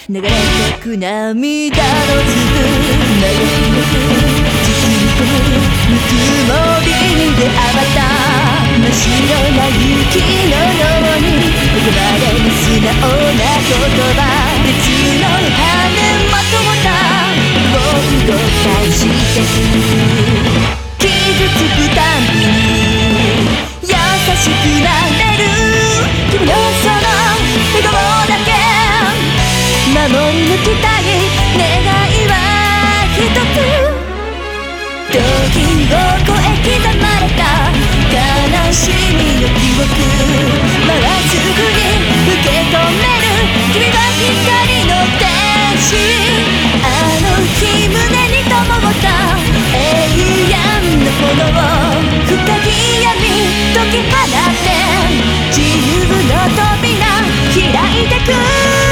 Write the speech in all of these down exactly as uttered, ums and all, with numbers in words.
流れてく涙の粒長くなく包み込むぬくもりに出会った真っ白な雪のようにここまでに素直な言葉別の羽まともだを動かしてく傷つくたんびに優しくなれる君のその笑顔だけ守り抜きたい願いは一つ時を超え刻まれた悲しみの記憶まっすぐに受け止める君は光の天使あの日胸に灯った永遠の炎深き闇解き放って自由の扉開いてく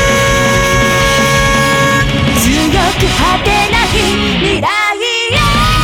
強く果てない未来へ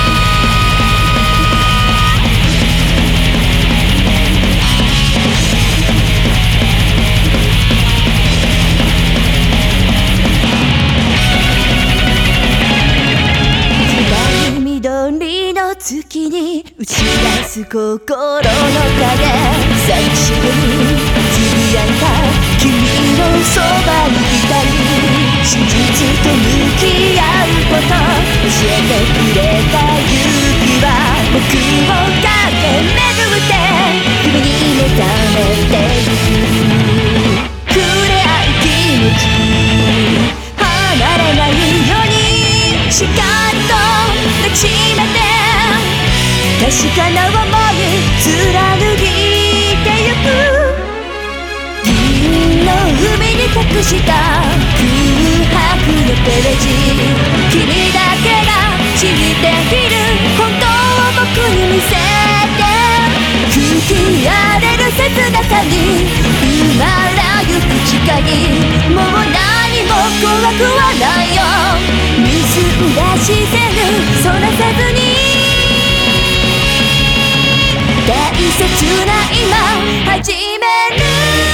緑の月に打ち出す心の影寂しげにつぶやいた君のそばにいたい真実と向き合うこと教えてくれた勇気は僕を駆け巡って君に目覚めてゆく触れ合い気持ち離れないようにしっかりと抱きしめて確かな想い貫いてゆく銀の海に隠した空白のページ君だけが知っている本当を僕に見せて吹き荒れる切なさに生まれゆく誓いもう何も怖くはないよ結んだ視線そらせずに大切な今始める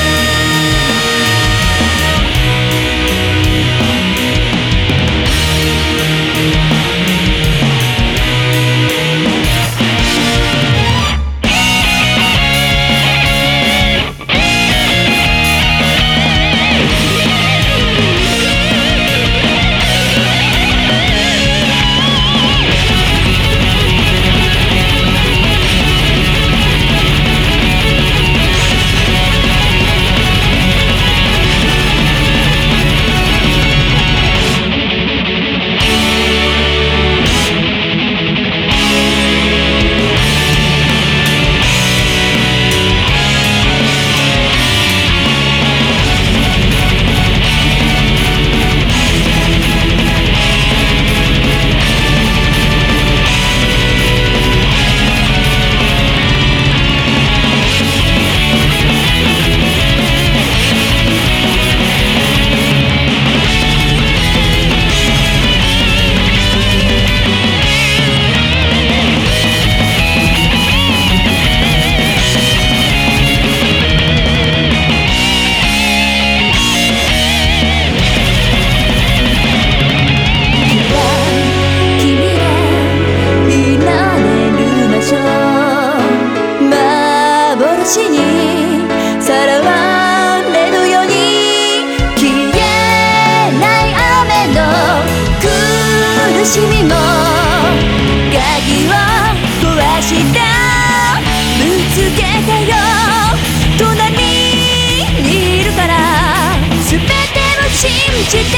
幻にさらわれるように消えない雨の苦しみも鍵を壊してぶつけてよ隣にいるから全てを信じて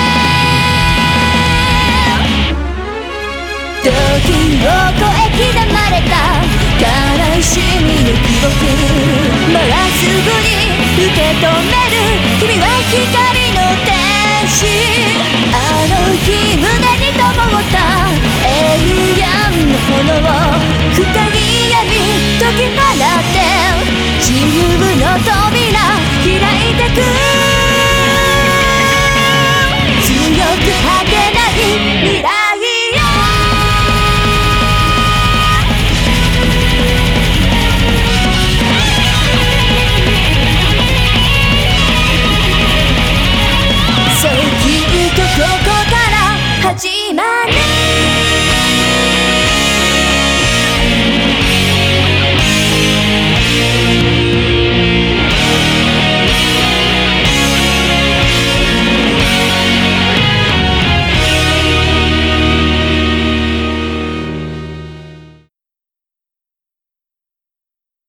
時を超え刻まれた悲しみの記憶まっすぐに受け止める君は光の天使あの日胸に灯った永